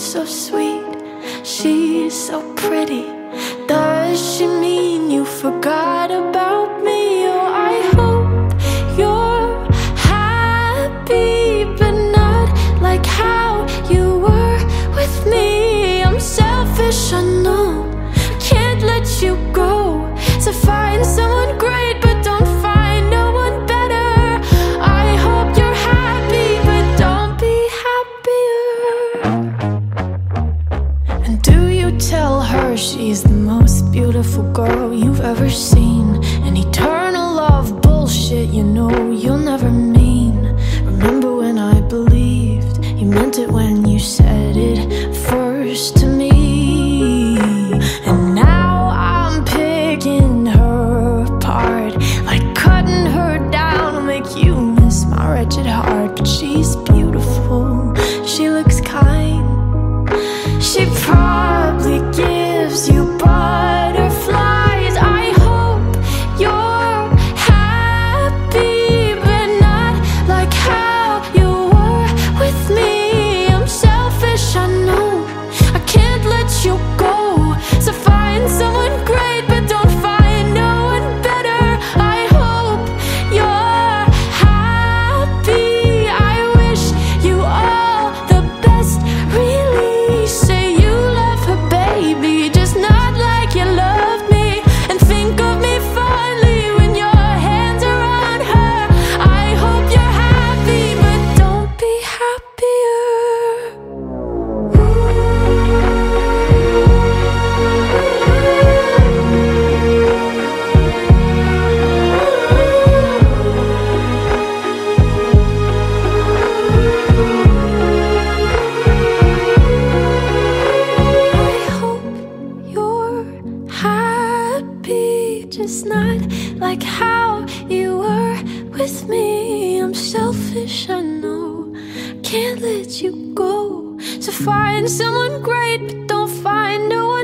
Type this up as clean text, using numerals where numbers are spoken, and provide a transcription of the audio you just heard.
so sweet, she's so pretty. Does she mean you forgot about me? Oh, I hope you're happy, but not like how you were with me. I'm selfish, I know, can't let you go. So find someone great, but don't find no one better. I hope you're happy, but don't be happier. And do you tell her she's the most beautiful girl you've ever seen? An eternal love bullshit, you know you'll never mean. Remember when I believed you meant it when you said it first to me? And now I'm picking her apart, like cutting her down will make you miss my wretched heart. But she's beautiful, she looks kind, she probably gives you butterflies. I hope you're happy, but not like how you were with me. I'm selfish, I know, I can't let you go. So find someone great, but don't find no one better. I hope you're happy, I wish you all the best. Really say you love her, baby, just not like you loved me. And think of me fondly when your hands are on her. I hope you're happy, but don't be happier. I hope you're happy, just not like how you were with me. I'm selfish, I know, can't let you go. So find someone great, but don't find no one